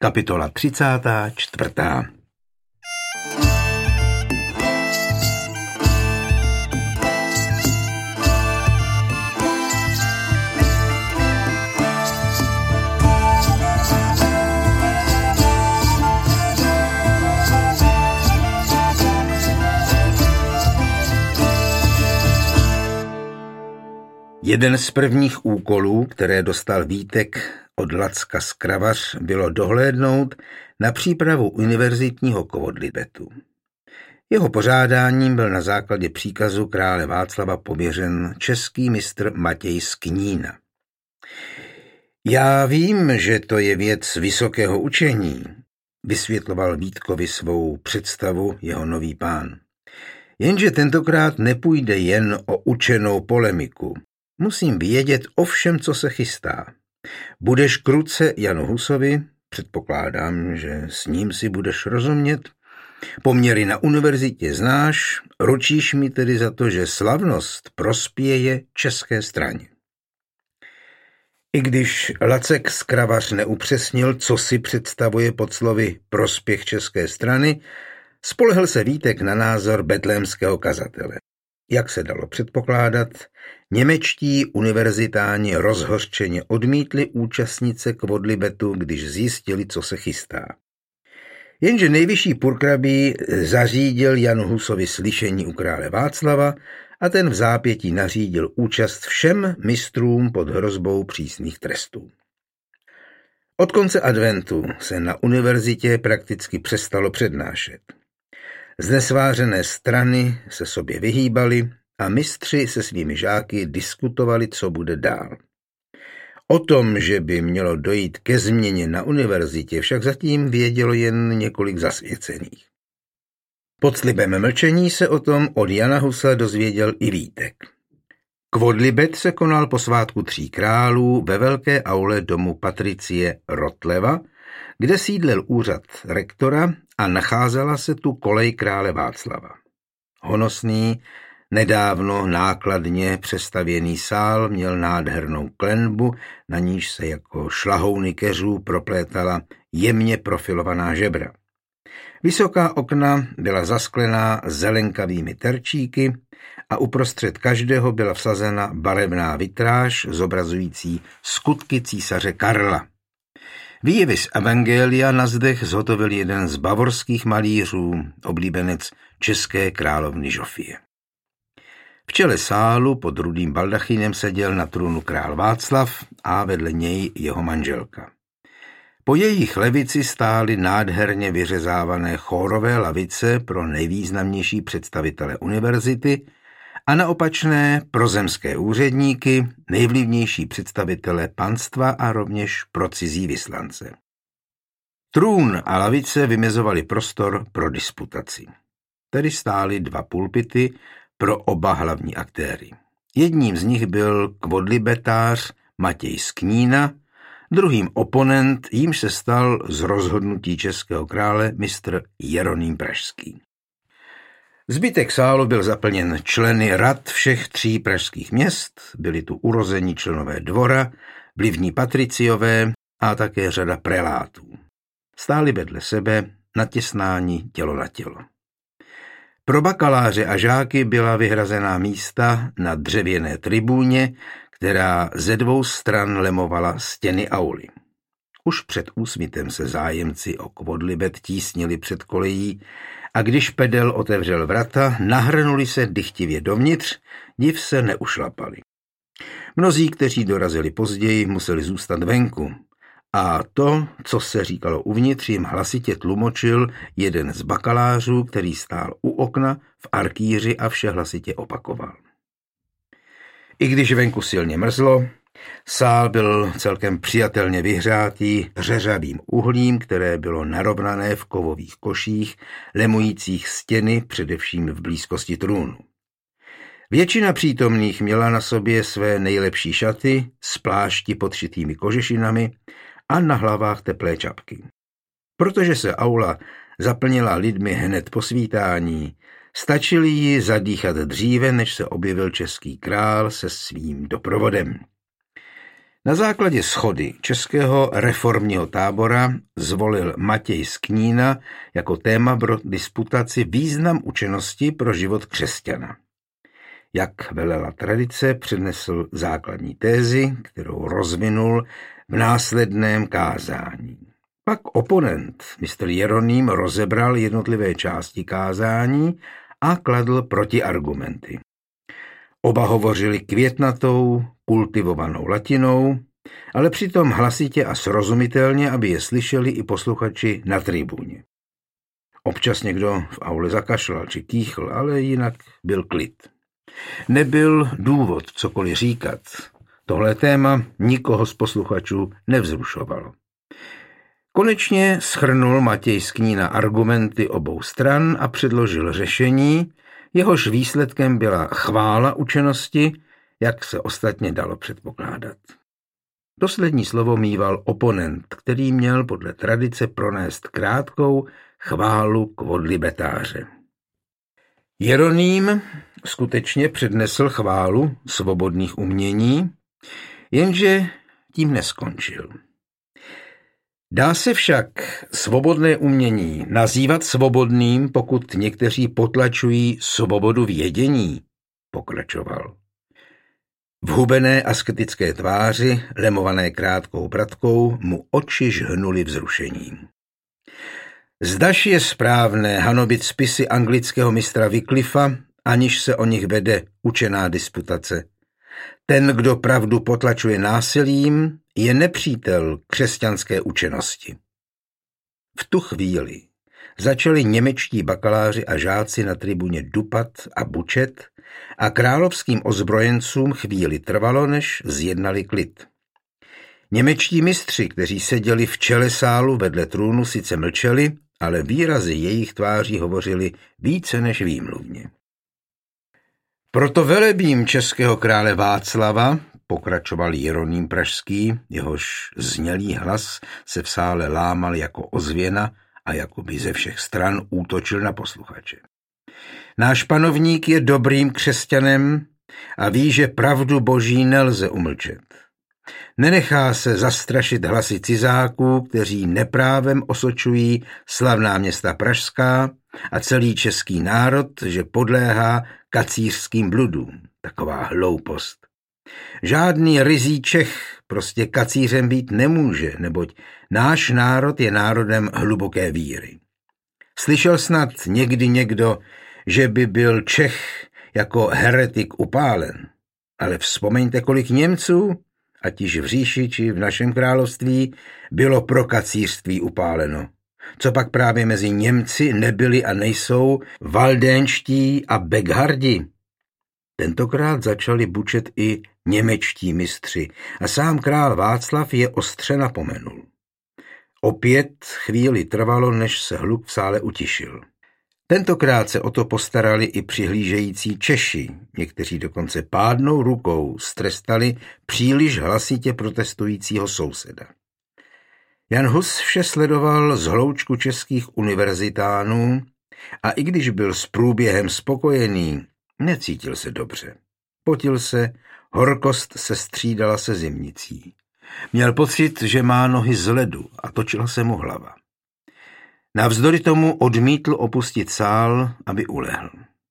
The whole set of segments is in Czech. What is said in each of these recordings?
Kapitola 34. Jeden z prvních úkolů, které dostal Vítek od Lacka z Kravař, bylo dohlédnout na přípravu univerzitního kvodlibetu. Jeho pořádáním byl na základě příkazu krále Václava pověřen český mistr Matěj z Knína. Já vím, že to je věc vysokého učení, vysvětloval Vítkovi svou představu jeho nový pán. Jenže tentokrát nepůjde jen o učenou polemiku. Musím vědět o všem, co se chystá. Budeš k ruce Janu Husovi, předpokládám, že s ním si budeš rozumět. Poměry na univerzitě znáš, ručíš mi tedy za to, že slavnost prospěje české straně. I když Lacek z Kravař neupřesnil, co si představuje pod slovy prospěch české strany, spolehl se Vítek na názor betlémského kazatele. Jak se dalo předpokládat, němečtí univerzitáni rozhořčeně odmítli účastnit se kvodlibetu, když zjistili, co se chystá. Jenže nejvyšší purkrabí zařídil Janu Husovi slyšení u krále Václava a ten v zápětí nařídil účast všem mistrům pod hrozbou přísných trestů. Od konce adventu se na univerzitě prakticky přestalo přednášet. Znesvářené strany se sobě vyhýbaly a mistři se svými žáky diskutovali, co bude dál. O tom, že by mělo dojít ke změně na univerzitě, však zatím vědělo jen několik zasvěcených. Pod slibem mlčení se o tom od Jana Husa dozvěděl i Vítek. Kvodlibet se konal po svátku 3 králů ve velké aule domu Patricie Rotleva, kde sídlil úřad rektora a nacházela se tu kolej krále Václava. Honosný, nedávno nákladně přestavěný sál měl nádhernou klenbu, na níž se jako šlahouny keřů proplétala jemně profilovaná žebra. Vysoká okna byla zasklená zelenkavými terčíky a uprostřed každého byla vsazena barevná vitráž zobrazující skutky císaře Karla. Výjevy z Evangelia na zdech zhotovil jeden z bavorských malířů, oblíbenec české královny Žofie. V čele sálu pod rudým baldachýnem seděl na trůnu král Václav a vedle něj jeho manželka. Po jejich levici stály nádherně vyřezávané chórové lavice pro nejvýznamnější představitele univerzity a na opačné pro zemské úředníky, nejvlivnější představitele panstva a rovněž pro cizí vyslance. Trůn a lavice vymezovaly prostor pro disputaci. Tedy stály 2 pulpity pro oba hlavní aktéry. Jedním z nich byl kvodlibetář Matěj z Knína, druhým oponent, jímž se stal z rozhodnutí českého krále mistr Jeroným Pražský. Zbytek sálu byl zaplněn členy rad všech 3 pražských měst, byli tu urození členové dvora, vlivní patriciové a také řada prelátů. Stáli vedle sebe, natěsnáni tělo na tělo. Pro bakaláře a žáky byla vyhrazená místa na dřevěné tribůně, která ze 2 stran lemovala stěny auly. Už před úsvitem se zájemci o kvodlibet tísnili před kolejí a když pedel otevřel vrata, nahrnuli se dychtivě dovnitř, div se neušlapali. Mnozí, kteří dorazili později, museli zůstat venku. A to, co se říkalo uvnitř, jim hlasitě tlumočil jeden z bakalářů, který stál u okna v arkýři a vše hlasitě opakoval. I když venku silně mrzlo, sál byl celkem přijatelně vyhřátý řeřavým uhlím, které bylo narovnané v kovových koších, lemujících stěny především v blízkosti trůnu. Většina přítomných měla na sobě své nejlepší šaty s plášti podšitými kožešinami a na hlavách teplé čapky. Protože se aula zaplnila lidmi hned po svítání, stačili ji zadýchat dříve, než se objevil český král se svým doprovodem. Na základě shody Českého reformního tábora zvolil Matěj z Knína jako téma pro disputaci význam učenosti pro život křesťana. Jak velela tradice, přednesl základní tézi, kterou rozvinul v následném kázání. Pak oponent, mistr Jeroným, rozebral jednotlivé části kázání a kladl protiargumenty. Oba hovořili květnatou, kultivovanou latinou, ale přitom hlasitě a srozumitelně, aby je slyšeli i posluchači na tribuně. Občas někdo v aule zakašlal či kýchl, ale jinak byl klid. Nebyl důvod cokoliv říkat. Tohle téma nikoho z posluchačů nevzrušovalo. Konečně shrnul Matěj z Knína argumenty obou stran a předložil řešení, jehož výsledkem byla chvála učenosti, jak se ostatně dalo předpokládat. Poslední slovo míval oponent, který měl podle tradice pronést krátkou chválu quodlibetáře. Jeroným skutečně přednesl chválu svobodných umění, jenže tím neskončil. Dá se však svobodné umění nazývat svobodným, pokud někteří potlačují svobodu vědění, pokračoval. V hubené asketické tváři, lemované krátkou pratkou, mu oči žhnuly vzrušením. Zdaž je správné hanobit spisy anglického mistra Wycliffa, aniž se o nich vede učená disputace. Ten, kdo pravdu potlačuje násilím, je nepřítel křesťanské učenosti. V tu chvíli začali němečtí bakaláři a žáci na tribuně dupat a bučet a královským ozbrojencům chvíli trvalo, než zjednali klid. Němečtí mistři, kteří seděli v čele sálu vedle trůnu, sice mlčeli, ale výrazy jejich tváří hovořili více než výmluvně. Proto velebím českého krále Václava, pokračoval Jeroným Pražský, jehož znělý hlas se v sále lámal jako ozvěna a jakoby ze všech stran útočil na posluchače. Náš panovník je dobrým křesťanem a ví, že pravdu boží nelze umlčet. Nenechá se zastrašit hlasy cizáků, kteří neprávem osočují slavná města pražská a celý český národ, že podléhá kacířským bludům. Taková hloupost. Žádný ryzí Čech prostě kacířem být nemůže, neboť náš národ je národem hluboké víry. Slyšel snad někdy někdo, že by byl Čech jako heretik upálen, ale vzpomeňte, kolik Němců, ať již v říši či v našem království, bylo pro kacířství upáleno. Co pak právě mezi Němci nebyli a nejsou valdénští a beghardi. Tentokrát začali bučet i němečtí mistři a sám král Václav je ostře napomenul. Opět chvíli trvalo, než se hluk v sále utišil. Tentokrát se o to postarali i přihlížející Češi, někteří dokonce pádnou rukou strestali příliš hlasitě protestujícího souseda. Jan Hus vše sledoval z hloučku českých univerzitánů a i když byl s průběhem spokojený, necítil se dobře. Potil se, horkost se střídala se zimnicí. Měl pocit, že má nohy z ledu a točila se mu hlava. Navzdory tomu odmítl opustit sál, aby ulehl.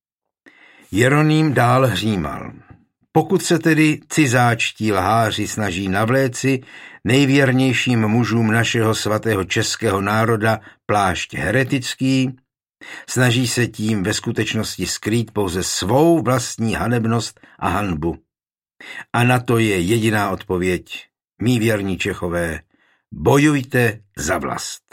Jeroným dál hřímal. Pokud se tedy cizáčtí lháři snaží navléci nejvěrnějším mužům našeho svatého českého národa plášť heretický, snaží se tím ve skutečnosti skrýt pouze svou vlastní hanebnost a hanbu. A na to je jediná odpověď, mí věrní Čechové, bojujte za vlast.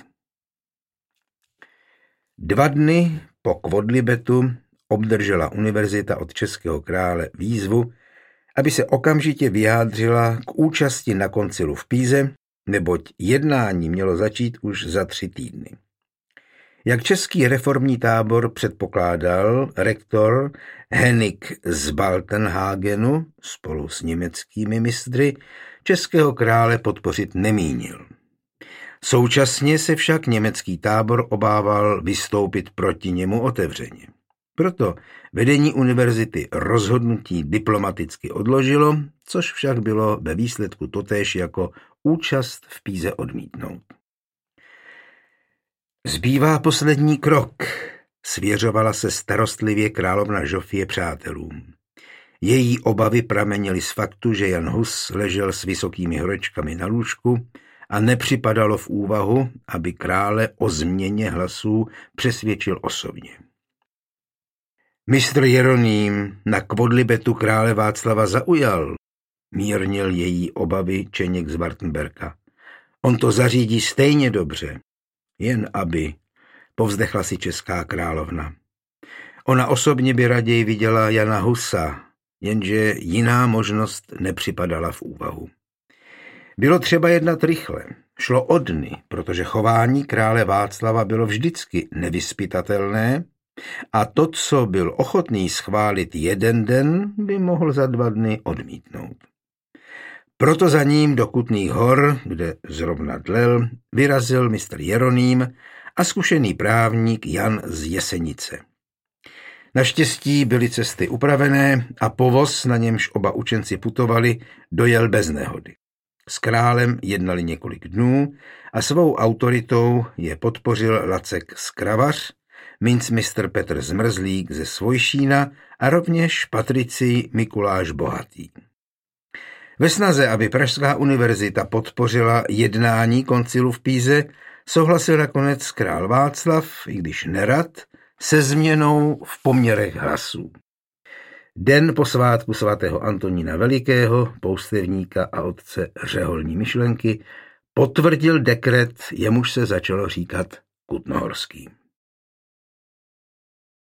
2 dny po quodlibetu obdržela univerzita od českého krále výzvu, aby se okamžitě vyjádřila k účasti na koncilu v Píze, neboť jednání mělo začít už za 3 týdny. Jak český reformní tábor předpokládal, rektor Hennig z Baltenhagenu spolu s německými mistry českého krále podpořit nemínil. Současně se však německý tábor obával vystoupit proti němu otevřeně. Proto vedení univerzity rozhodnutí diplomaticky odložilo, což však bylo ve výsledku totéž jako účast v Píze odmítnout. Zbývá poslední krok, svěřovala se starostlivě královna Žofie přátelům. Její obavy pramenily z faktu, že Jan Hus ležel s vysokými horečkami na lůžku a nepřipadalo v úvahu, aby krále o změně hlasů přesvědčil osobně. Mistr Jeroným na kvodlibetu krále Václava zaujal, mírnil její obavy Čeněk z Wartenberka. On to zařídí stejně dobře, jen aby, povzdechla si česká královna. Ona osobně by raději viděla Jana Husa, jenže jiná možnost nepřipadala v úvahu. Bylo třeba jednat rychle. Šlo o dny, protože chování krále Václava bylo vždycky nevyzpytatelné a to, co byl ochotný schválit jeden den, by mohl za 2 dny odmítnout. Proto za ním do Kutných Hor, kde zrovna dlel, vyrazil mistr Jeroným a zkušený právník Jan z Jesenice. Naštěstí byly cesty upravené a povoz, na němž oba učenci putovali, dojel bez nehody. S králem jednali několik dnů a svou autoritou je podpořil Lacek Skravař, mincmistr Petr Zmrzlík ze Svojšína a rovněž patricij Mikuláš Bohatý. Ve snaze, aby Pražská univerzita podpořila jednání koncilu v Píze, souhlasil nakonec král Václav, i když nerad, se změnou v poměrech hlasů. Den po svátku svatého Antonína Velikého, poustevníka a otce řeholní myšlenky, potvrdil dekret, jemuž se začalo říkat Kutnohorský.